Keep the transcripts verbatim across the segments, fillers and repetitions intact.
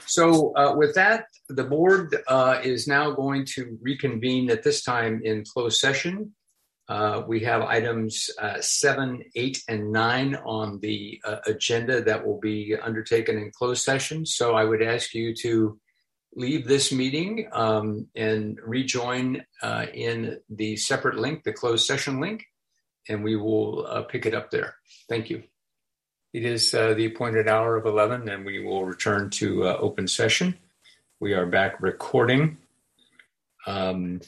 So uh, with that, the board uh, is now going to reconvene at this time in closed session. Uh, we have items uh, seven, eight, and nine on the uh, agenda that will be undertaken in closed session. So I would ask you to leave this meeting um, and rejoin uh, in the separate link, the closed session link, and we will uh, pick it up there. Thank you. It is uh, the appointed hour of eleven, and we will return to uh, open session. We are back recording. Um,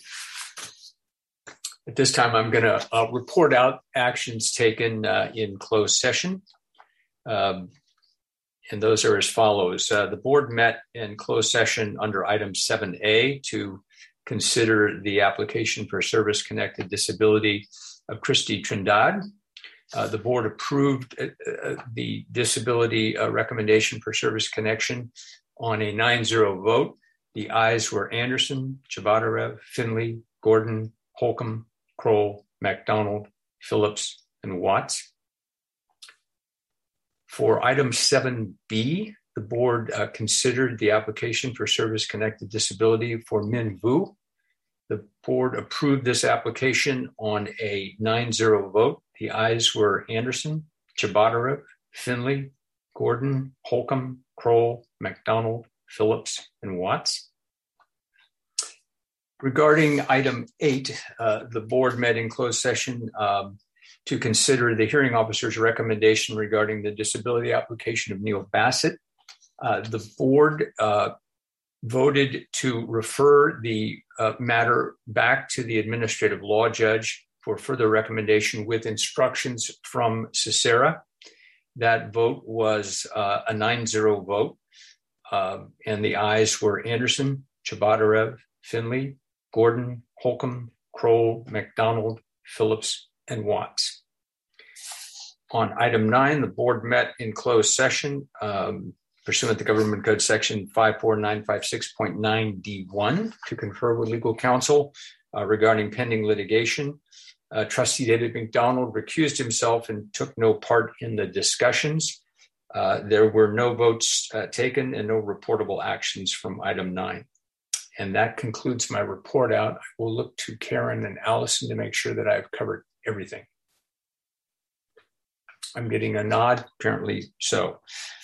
at this time, I'm going to uh, report out actions taken uh, in closed session. Um, and those are as follows. Uh, the board met in closed session under item seven A to consider the application for service-connected disability of Christy Trindade. Uh, the board approved uh, uh, the disability uh, recommendation for service connection on a nine zero vote. The ayes were Anderson, Chabadarev, Finley, Gordon, Holcomb, Kroll, McDonald, Phillips, and Watts. For item seven B, the board uh, considered the application for service-connected disability for Min Vu. The board approved this application on a nine zero vote. The ayes were Anderson, Chabadarev, Finley, Gordon, Holcomb, Kroll, McDonald, Phillips, and Watts. Regarding item eight, uh, the board met in closed session um, to consider the hearing officer's recommendation regarding the disability application of Neil Bassett. Uh, the board uh, voted to refer the uh, matter back to the administrative law judge for further recommendation with instructions from CICERA. That vote was uh, a nine zero vote, uh, and the ayes were Anderson, Chabadarev, Finley, Gordon, Holcomb, Kroll, McDonald, Phillips, and Watts. On item nine, the board met in closed session um, pursuant to Government Code Section five four nine five six point nine D one to confer with legal counsel uh, regarding pending litigation. Uh, Trustee David McDonald recused himself and took no part in the discussions. Uh, there were no votes uh, taken and no reportable actions from item nine. And that concludes my report out. I will look to Karen and Allison to make sure that I've covered everything. I'm getting a nod, apparently so.